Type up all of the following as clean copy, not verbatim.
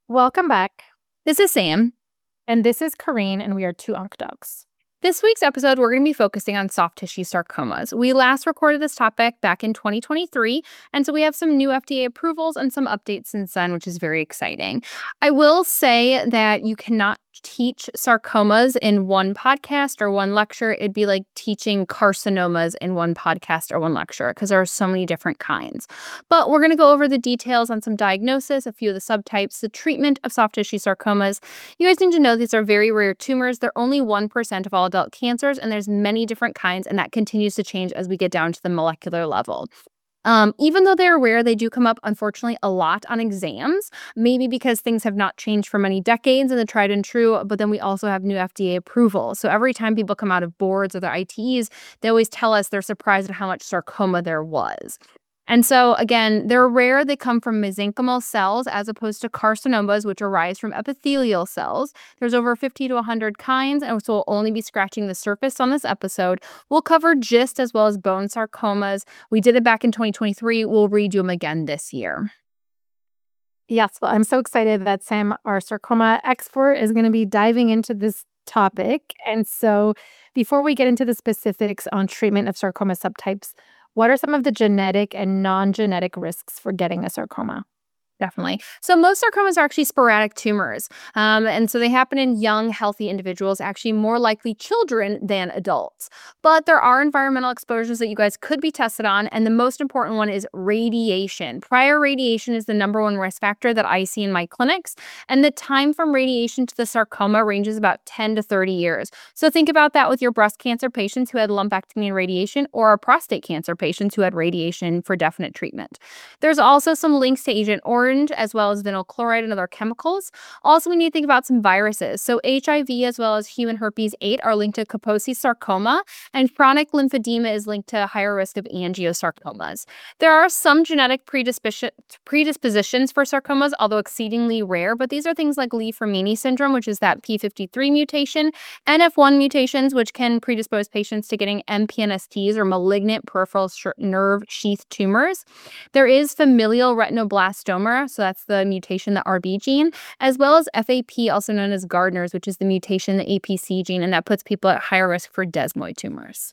Welcome back. This is Sam. And this is Corrine, and we are two Unk Dogs. This week's episode, we're going to be focusing on soft tissue sarcomas. We last recorded this topic back in 2023, and so we have some new FDA approvals and some updates since then, which is very exciting. I will say that you cannot teach sarcomas in one podcast or one lecture. It'd be like teaching carcinomas in one podcast or one lecture because there are so many different kinds. But we're going to go over the details on some diagnosis, a few of the subtypes, the treatment of soft tissue sarcomas. You guys need to know these are very rare tumors. They're only 1% of all adult cancers, and there's many different kinds, and that continues to change as we get down to the molecular level. Even though they're rare, they do come up, unfortunately, a lot on exams, maybe because things have not changed for many decades in the tried and true, but then we also have new FDA approval. So every time people come out of boards or their ITEs, they always tell us they're surprised at how much sarcoma there was. And so, again, they're rare. They come from mesenchymal cells as opposed to carcinomas, which arise from epithelial cells. There's over 50 to 100 kinds, and so we'll only be scratching the surface on this episode. We'll cover GIST as well as bone sarcomas. We did it back in 2023. We'll redo them again this year. Yes, well, I'm so excited that Sam, our sarcoma expert, is going to be diving into this topic. And so, before we get into the specifics on treatment of sarcoma subtypes, what are some of the genetic and non-genetic risks for getting a sarcoma? Definitely. So most sarcomas are actually sporadic tumors. And so they happen in young, healthy individuals, actually more likely children than adults. But there are environmental exposures that you guys could be tested on. And the most important one is radiation. Prior radiation is the number one risk factor that I see in my clinics. And the time from radiation to the sarcoma ranges about 10 to 30 years. So think about that with your breast cancer patients who had lumpectomy and radiation, or our prostate cancer patients who had radiation for definite treatment. There's also some links to Agent Orange, as well as vinyl chloride and other chemicals. Also, we need to think about some viruses. So HIV as well as human herpes 8 are linked to Kaposi sarcoma, and chronic lymphedema is linked to higher risk of angiosarcomas. There are some genetic predispositions for sarcomas, although exceedingly rare, but these are things like Li-Fraumeni syndrome, which is that P53 mutation, NF1 mutations, which can predispose patients to getting MPNSTs or malignant peripheral nerve sheath tumors. There is familial retinoblastoma, so that's the mutation, the RB gene, as well as FAP, also known as Gardner's, which is the mutation, the APC gene, and that puts people at higher risk for desmoid tumors.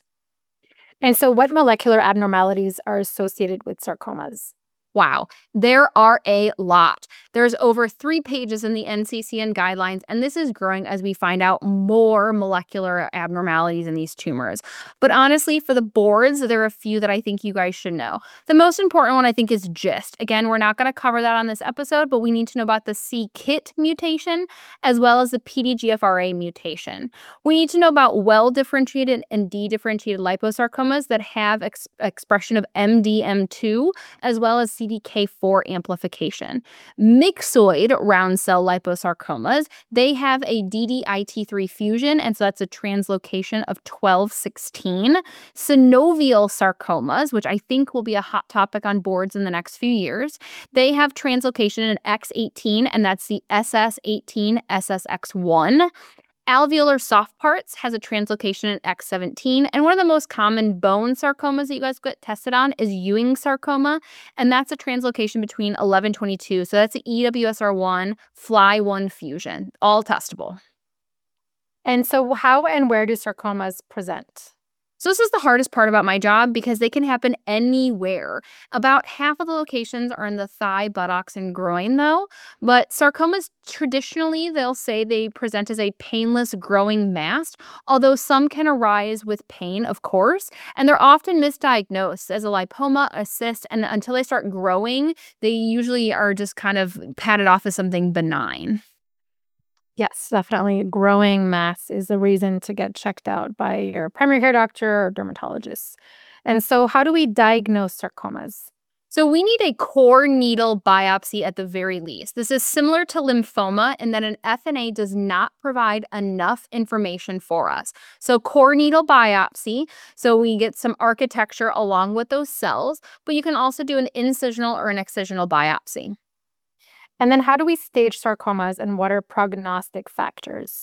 And so, what molecular abnormalities are associated with sarcomas? Wow, there are a lot. There's over 3 pages in the NCCN guidelines, and this is growing as we find out more molecular abnormalities in these tumors. But honestly, for the boards, there are a few that I think you guys should know. The most important one, I think, is GIST. Again, we're not going to cover that on this episode, but we need to know about the c-KIT mutation as well as the PDGFRA mutation. We need to know about well-differentiated and dedifferentiated liposarcomas that have expression of MDM2 as well as CDK4 amplification. Myxoid round cell liposarcomas, they have a DDIT3 fusion, and so that's a translocation of 1216. Synovial sarcomas, which I think will be a hot topic on boards in the next few years, they have translocation in X18, and that's the SS18 SSX1. Alveolar soft parts has a translocation in X17, and one of the most common bone sarcomas that you guys get tested on is Ewing sarcoma, and that's a translocation between 1122. So that's the EWSR1 Fly1 fusion, all testable. And so, how and where do sarcomas present? So this is the hardest part about my job because they can happen anywhere. About half of the locations are in the thigh, buttocks, and groin, though. But sarcomas, traditionally, they'll say they present as a painless growing mass, although some can arise with pain, of course, and they're often misdiagnosed as a lipoma, a cyst, and until they start growing, they usually are just kind of patted off as something benign. Yes, definitely. Growing mass is a reason to get checked out by your primary care doctor or dermatologist. And so, how do we diagnose sarcomas? So we need a core needle biopsy at the very least. This is similar to lymphoma in that an FNA does not provide enough information for us. So core needle biopsy, so we get some architecture along with those cells, but you can also do an incisional or an excisional biopsy. And then, how do we stage sarcomas and what are prognostic factors?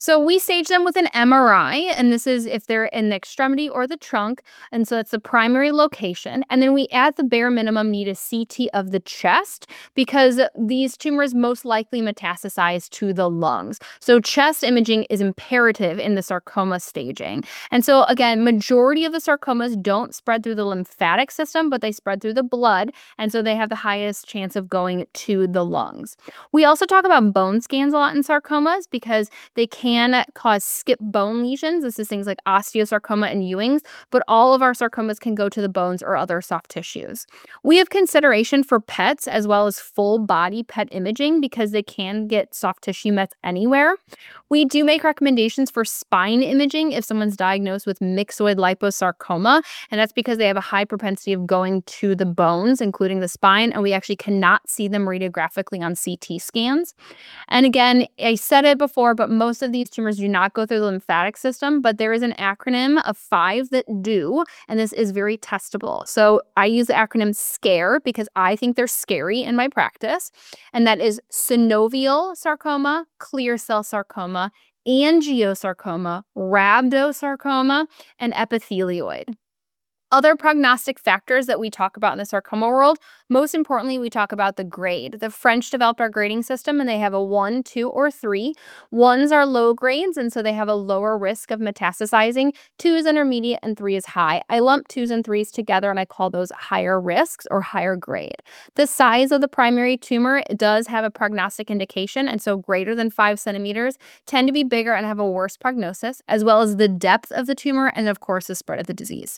So we stage them with an MRI, and this is if they're in the extremity or the trunk. And so that's the primary location. And then we at the bare minimum need a CT of the chest because these tumors most likely metastasize to the lungs. So chest imaging is imperative in the sarcoma staging. And so again, majority of the sarcomas don't spread through the lymphatic system, but they spread through the blood. And so they have the highest chance of going to the lungs. We also talk about bone scans a lot in sarcomas because they can cause skip bone lesions. This is things like osteosarcoma and Ewing's, but all of our sarcomas can go to the bones or other soft tissues. We have consideration for PETs as well as full body PET imaging because they can get soft tissue mets anywhere. We do make recommendations for spine imaging if someone's diagnosed with myxoid liposarcoma, and that's because they have a high propensity of going to the bones, including the spine, and we actually cannot see them radiographically on CT scans. And again, I said it before, but most of these tumors do not go through the lymphatic system, but there is an acronym of 5 that do, and this is very testable. So I use the acronym SCARE because I think they're scary in my practice, and that is synovial sarcoma, clear cell sarcoma, angiosarcoma, rhabdosarcoma, and epithelioid. Other prognostic factors that we talk about in the sarcoma world, most importantly, we talk about the grade. The French developed our grading system and they have a 1, 2, or 3. 1s are low grades, and so they have a lower risk of metastasizing. 2 is intermediate and 3 is high. I lump 2s and 3s together and I call those higher risks or higher grade. The size of the primary tumor does have a prognostic indication, and so greater than 5 centimeters tend to be bigger and have a worse prognosis, as well as the depth of the tumor and, of course, the spread of the disease.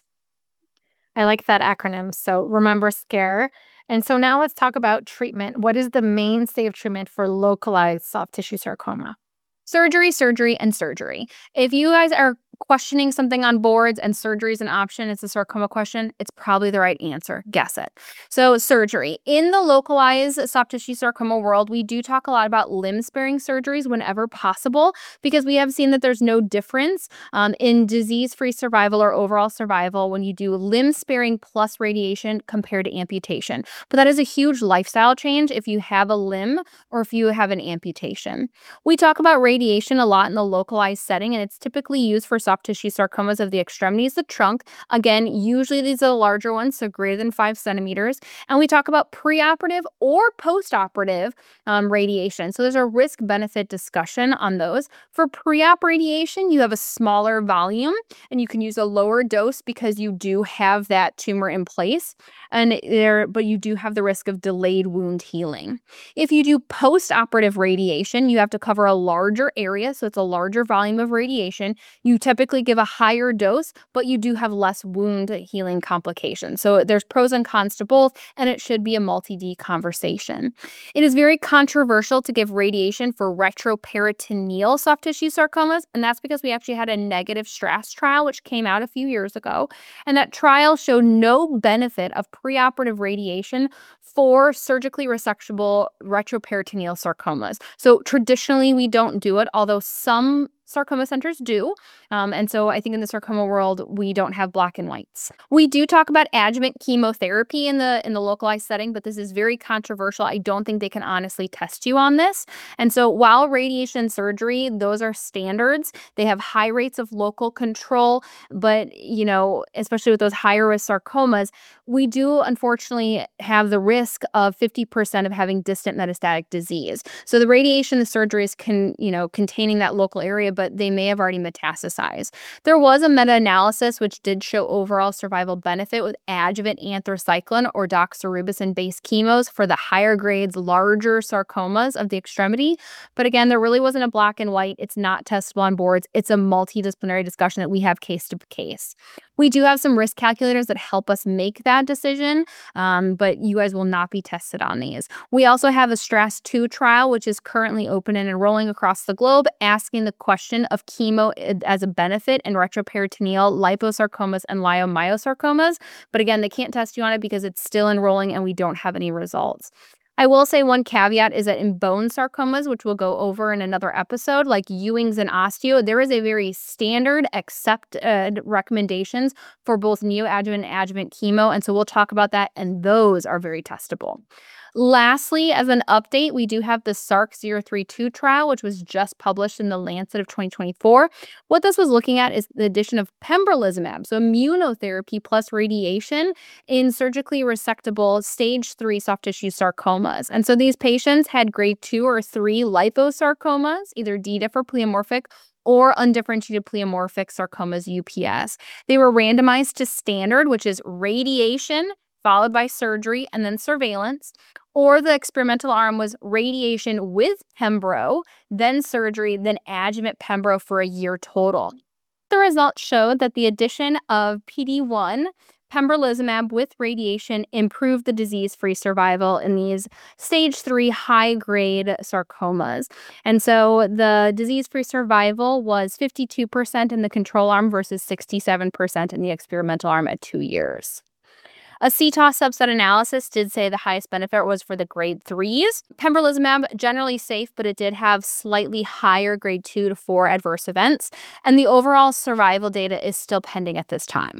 I like that acronym. So remember SCARE. And so now let's talk about treatment. What is the mainstay of treatment for localized soft tissue sarcoma? Surgery, surgery, and surgery. If you guys are questioning something on boards and surgery is an option, it's a sarcoma question, it's probably the right answer. Guess it. So surgery. In the localized soft tissue sarcoma world, we do talk a lot about limb-sparing surgeries whenever possible because we have seen that there's no difference in disease-free survival or overall survival when you do limb-sparing plus radiation compared to amputation. But that is a huge lifestyle change if you have a limb or if you have an amputation. We talk about radiation a lot in the localized setting, and it's typically used for soft tissue sarcomas of the extremities, the trunk. Again, usually these are the larger ones, so greater than 5 centimeters. And we talk about preoperative or postoperative radiation. So there's a risk-benefit discussion on those. For pre-op radiation, you have a smaller volume, and you can use a lower dose because you do have that tumor in place, but you do have the risk of delayed wound healing. If you do postoperative radiation, you have to cover a larger area, so it's a larger volume of radiation. You typically give a higher dose, but you do have less wound healing complications. So there's pros and cons to both, and it should be a multi-D conversation. It is very controversial to give radiation for retroperitoneal soft tissue sarcomas, and that's because we actually had a negative STRASS trial, which came out a few years ago, and that trial showed no benefit of preoperative radiation for surgically resectable retroperitoneal sarcomas. So traditionally, we don't do it, although some sarcoma centers do. And so I think in the sarcoma world, we don't have black and whites. We do talk about adjuvant chemotherapy in the localized setting, but this is very controversial. I don't think they can honestly test you on this. And so while radiation surgery, those are standards, they have high rates of local control, but especially with those higher risk sarcomas, we do unfortunately have the risk of 50% of having distant metastatic disease. So the radiation, the surgeries containing that local area, but they may have already metastasized. There was a meta-analysis which did show overall survival benefit with adjuvant anthracycline or doxorubicin-based chemos for the higher grades, larger sarcomas of the extremity. But again, there really wasn't a black and white. It's not testable on boards. It's a multidisciplinary discussion that we have case to case. We do have some risk calculators that help us make that decision, but you guys will not be tested on these. We also have a STRASS 2 trial, which is currently open and enrolling across the globe, asking the question of chemo as a benefit in retroperitoneal liposarcomas and leiomyosarcomas. But again, they can't test you on it because it's still enrolling and we don't have any results. I will say one caveat is that in bone sarcomas, which we'll go over in another episode, like Ewing's and osteo, there is a very standard accepted recommendations for both neoadjuvant and adjuvant chemo. And so we'll talk about that, and those are very testable. Lastly, as an update, we do have the SARC-032 trial, which was just published in the Lancet of 2024. What this was looking at is the addition of pembrolizumab, so immunotherapy plus radiation in surgically resectable stage 3 soft tissue sarcomas. And so these patients had grade 2 or 3 liposarcomas, either D. diff or pleomorphic, or undifferentiated pleomorphic sarcomas UPS. They were randomized to standard, which is radiation followed by surgery and then surveillance, or the experimental arm was radiation with pembro, then surgery, then adjuvant pembro for a year total. The results showed that the addition of PD-1 pembrolizumab with radiation improved the disease-free survival in these stage 3 high-grade sarcomas. And so the disease-free survival was 52% in the control arm versus 67% in the experimental arm at 2 years. A CTOS subset analysis did say the highest benefit was for the grade 3s. Pembrolizumab, generally safe, but it did have slightly higher grade 2 to 4 adverse events, and the overall survival data is still pending at this time.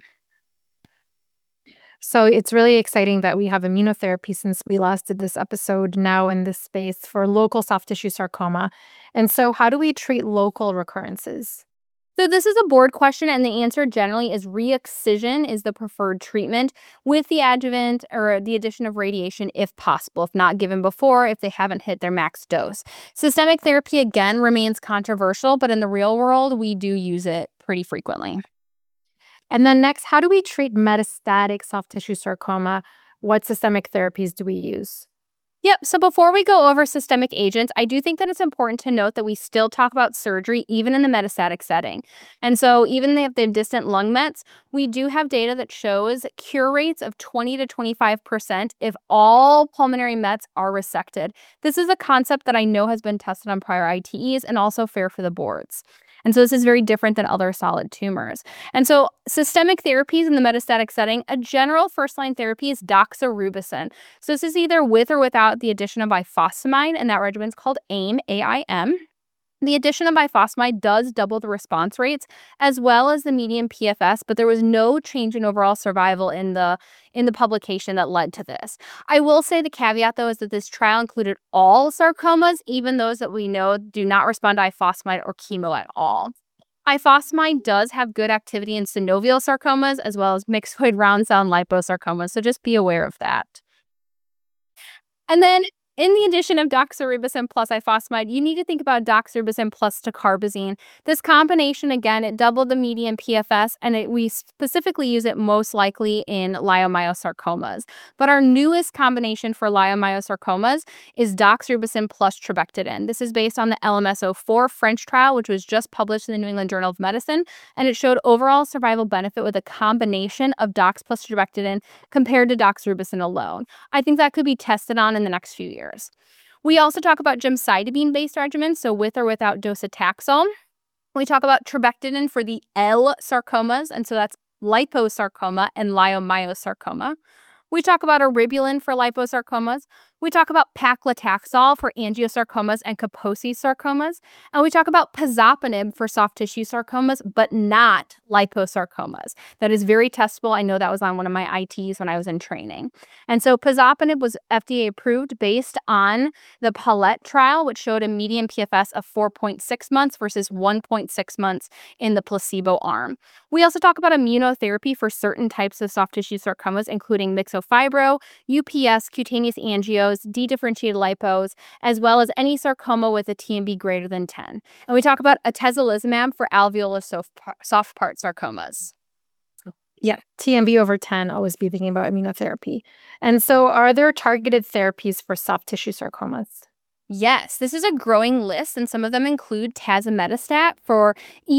So it's really exciting that we have immunotherapy since we last did this episode now in this space for local soft tissue sarcoma. And so how do we treat local recurrences? So this is a board question, and the answer generally is re-excision is the preferred treatment with the adjuvant or the addition of radiation if possible, if not given before, if they haven't hit their max dose. Systemic therapy, again, remains controversial, but in the real world, we do use it pretty frequently. And then next, how do we treat metastatic soft tissue sarcoma? What systemic therapies do we use? Yep. So before we go over systemic agents, I do think that it's important to note that we still talk about surgery even in the metastatic setting. And so even if they have distant lung mets, we do have data that shows cure rates of 20 to 25% if all pulmonary mets are resected. This is a concept that I know has been tested on prior ITEs and also fair for the boards. And so this is very different than other solid tumors. And so systemic therapies in the metastatic setting, a general first-line therapy is doxorubicin. So this is either with or without the addition of ifosfamide, and that regimen is called AIM, A-I-M. The addition of ifosfamide does double the response rates as well as the median PFS, but there was no change in overall survival in the publication that led to this. I will say the caveat, though, is that this trial included all sarcomas, even those that we know do not respond to ifosfamide or chemo at all. Ifosfamide does have good activity in synovial sarcomas as well as myxoid round cell and liposarcomas, so just be aware of that. And then in the addition of doxorubicin plus ifosfamide, you need to think about doxorubicin plus dacarbazine. This combination, again, it doubled the median PFS, and we specifically use it most likely in leiomyosarcomas. But our newest combination for leiomyosarcomas is doxorubicin plus trabectedin. This is based on the LMS-04 French trial, which was just published in the New England Journal of Medicine, and it showed overall survival benefit with a combination of dox plus trabectedin compared to doxorubicin alone. I think that could be tested on in the next few years. We also talk about gemcitabine-based regimens, so with or without docetaxel. We talk about trabectedin for the L sarcomas, and so that's liposarcoma and leiomyosarcoma. We talk about eribulin for liposarcomas. We talk about paclitaxel for angiosarcomas and Kaposi sarcomas. And we talk about pazopanib for soft tissue sarcomas, but not liposarcomas. That is very testable. I know that was on one of my ITs when I was in training. And so pazopanib was FDA approved based on the Palette trial, which showed a median PFS of 4.6 months versus 1.6 months in the placebo arm. We also talk about immunotherapy for certain types of soft tissue sarcomas, including myxofibro, UPS, cutaneous angios, dedifferentiated lipos, as well as any sarcoma with a TMB greater than 10. And we talk about atezolizumab for alveolar soft part sarcomas. Yeah, TMB over 10, always be thinking about immunotherapy. And so are there targeted therapies for soft tissue sarcomas? Yes, this is a growing list, and some of them include tazemetostat for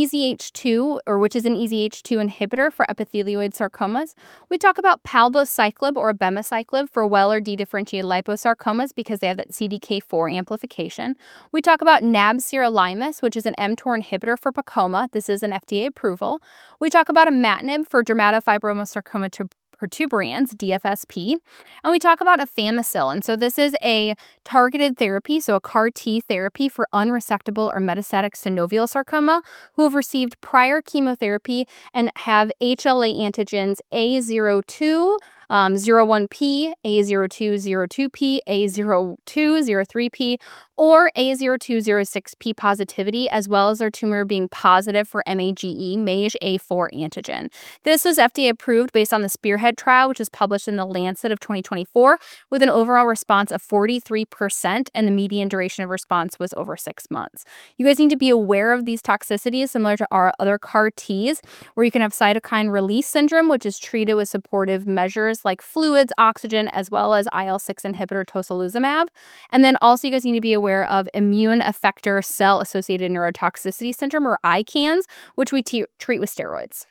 EZH2, or which is an EZH2 inhibitor for epithelioid sarcomas. We talk about palbociclib or abemaciclib for well or dedifferentiated liposarcomas because they have that CDK4 amplification. We talk about nab-sirolimus, which is an mTOR inhibitor for PEComa. This is an FDA approval. We talk about imatinib for dermatofibromatosarcoma protuberans, DFSP, and we talk about afami-cel. And so this is a targeted therapy, so a CAR T therapy for unresectable or metastatic synovial sarcoma who have received prior chemotherapy and have HLA antigens A02, 01P, A0202P, A0203P, or A0206P positivity, as well as their tumor being positive for MAGE, MAGE-A4 antigen. This was FDA approved based on the Spearhead trial, which was published in the Lancet of 2024, with an overall response of 43%, and the median duration of response was over 6 months. You guys need to be aware of these toxicities, similar to our other CAR Ts, where you can have cytokine release syndrome, which is treated with supportive measures like fluids, oxygen, as well as IL-6 inhibitor tocilizumab. And then also you guys need to be aware of immune effector cell-associated neurotoxicity syndrome, or ICANS, which we treat with steroids.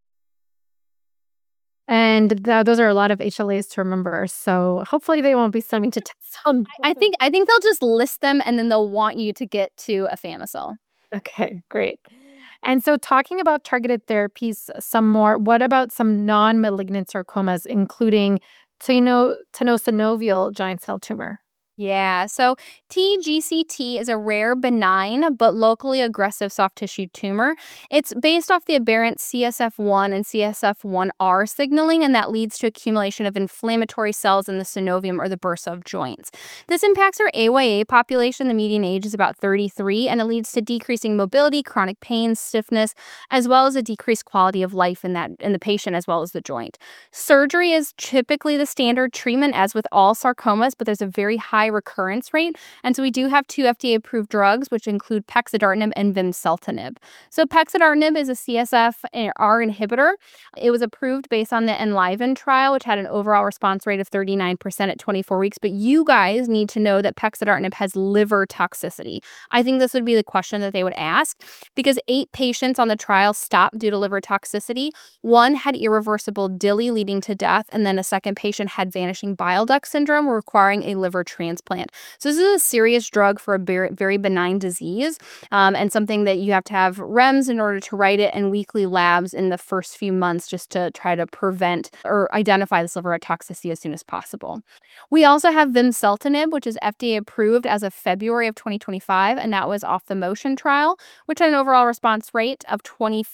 And those are a lot of HLAs to remember, so hopefully they won't be sending to test on. I think they'll just list them, and then they'll want you to get to afami-cel. Okay, great. And so talking about targeted therapies some more, what about some non-malignant sarcomas, including tenosynovial giant cell tumor? Yeah, so TGCT is a rare, benign, but locally aggressive soft tissue tumor. It's based off the aberrant CSF1 and CSF1R signaling, and that leads to accumulation of inflammatory cells in the synovium, or the bursa of joints. This impacts our AYA population. The median age is about 33, and it leads to decreasing mobility, chronic pain, stiffness, as well as a decreased quality of life in the patient as well as the joint. Surgery is typically the standard treatment, as with all sarcomas, but there's a very high recurrence rate. And so we do have 2 FDA-approved drugs, which include pexidartinib and vimseltinib. So pexidartinib is a CSF-R inhibitor. It was approved based on the ENLIVEN trial, which had an overall response rate of 39% at 24 weeks. But you guys need to know that pexidartinib has liver toxicity. I think this would be the question that they would ask, because 8 patients on the trial stopped due to liver toxicity. 1 had irreversible DILI leading to death, and then a second patient had vanishing bile duct syndrome requiring a liver transplant. So this is a serious drug for a very benign disease, and something that you have to have REMS in order to write it, and weekly labs in the first few months just to try to prevent or identify this liver toxicity as soon as possible. We also have vimseltinib, which is FDA approved as of February of 2025, and that was off the MOTION trial, which had an overall response rate of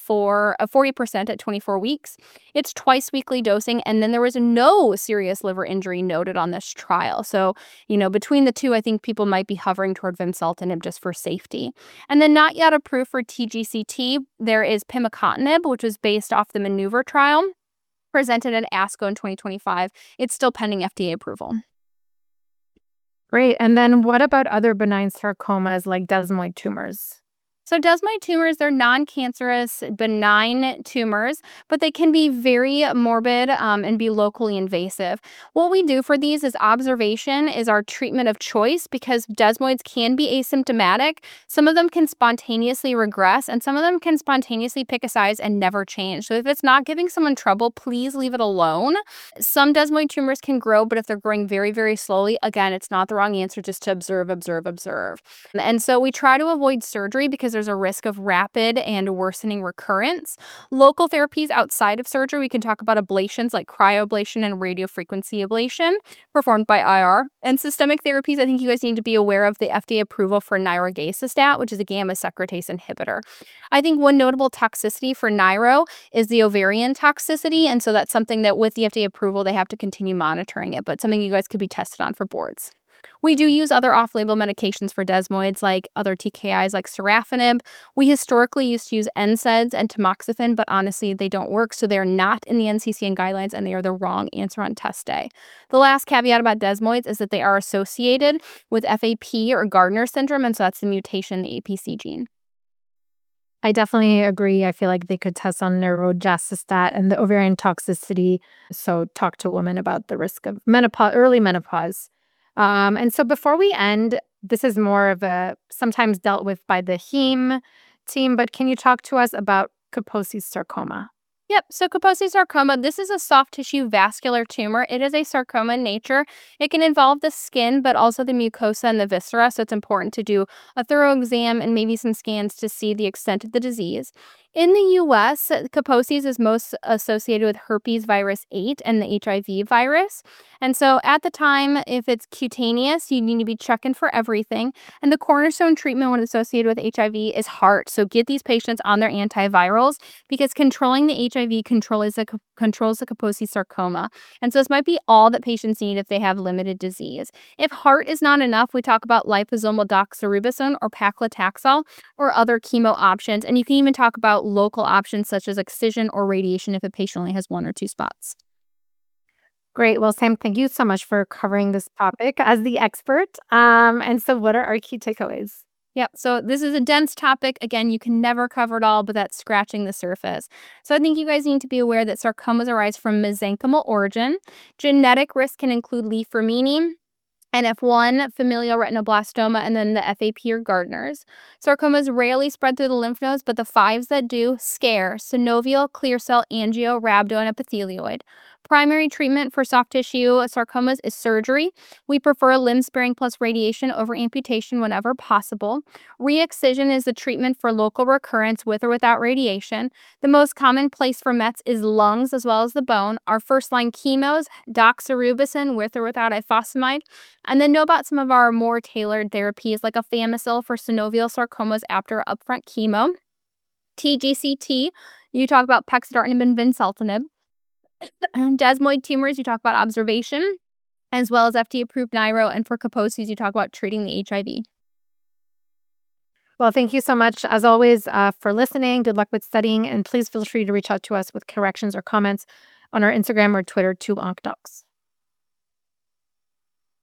40% at 24 weeks. It's twice weekly dosing, and then there was no serious liver injury noted on this trial. So, between the two, I think people might be hovering toward vimseltinib just for safety. And then not yet approved for TGCT, there is pimicotinib, which was based off the MANEUVER trial, presented at ASCO in 2025. It's still pending FDA approval. Great. And then what about other benign sarcomas like desmoid tumors? So desmoid tumors, they're non-cancerous, benign tumors, but they can be very morbid and be locally invasive. What we do for these is observation is our treatment of choice, because desmoids can be asymptomatic. Some of them can spontaneously regress, and some of them can spontaneously pick a size and never change. So if it's not giving someone trouble, please leave it alone. Some desmoid tumors can grow, but if they're growing very, very slowly, again, it's not the wrong answer, just to observe. And so we try to avoid surgery because there's a risk of rapid and worsening recurrence. Local therapies outside of surgery, we can talk about ablations like cryoablation and radiofrequency ablation performed by IR. And systemic therapies, I think you guys need to be aware of the FDA approval for nirogacestat, which is a gamma secretase inhibitor. I think one notable toxicity for niro is the ovarian toxicity, and so that's something that with the FDA approval, they have to continue monitoring it, but something you guys could be tested on for boards. We do use other off-label medications for desmoids, like other TKIs like sorafenib. We historically used to use NSAIDs and tamoxifen, but honestly, they don't work, so they're not in the NCCN guidelines, and they are the wrong answer on test day. The last caveat about desmoids is that they are associated with FAP or Gardner syndrome, and so that's the mutation in the APC gene. I definitely agree. I feel like they could test on nirogacestat and the ovarian toxicity. So talk to women about the risk of early menopause. And so before we end, this is more of a sometimes dealt with by the heme team, but can you talk to us about Kaposi's sarcoma? Yep, so Kaposi sarcoma, this is a soft tissue vascular tumor. It is a sarcoma in nature. It can involve the skin, but also the mucosa and the viscera, so it's important to do a thorough exam and maybe some scans to see the extent of the disease. In the U.S., Kaposi's is most associated with herpes virus 8 and the HIV virus. And so at the time, if it's cutaneous, you need to be checking for everything. And the cornerstone treatment when associated with HIV is HAART. So get these patients on their antivirals, because controlling the HIV controls the Kaposi sarcoma. And so this might be all that patients need if they have limited disease. If heart is not enough, we talk about liposomal doxorubicin or paclitaxel or other chemo options. And you can even talk about local options such as excision or radiation if a patient only has 1 or 2 spots. Great. Well, Sam, thank you so much for covering this topic as the expert. And so what are our key takeaways? Yep. So this is a dense topic. Again, you can never cover it all, but that's scratching the surface. So I think you guys need to be aware that sarcomas arise from mesenchymal origin. Genetic risk can include Lee Fermini, NF1, familial retinoblastoma, and then the FAP or Gardner's. Sarcomas rarely spread through the lymph nodes, but the 5s that do scare: synovial, clear cell, angio, rhabdo, and epithelioid. Primary treatment for soft tissue sarcomas is surgery. We prefer limb sparing plus radiation over amputation whenever possible. Re-excision is the treatment for local recurrence with or without radiation. The most common place for METs is lungs as well as the bone. Our first-line chemos, doxorubicin with or without ifosfamide. And then know about some of our more tailored therapies like afami-cel for synovial sarcomas after upfront chemo. TGCT, you talk about pexidartinib and vimseltinib. Desmoid tumors, you talk about observation, as well as FDA-approved Niro. And for Kaposi's, you talk about treating the HIV. Well, thank you so much, as always, for listening. Good luck with studying. And please feel free to reach out to us with corrections or comments on our Instagram or Twitter, 2OncDocs.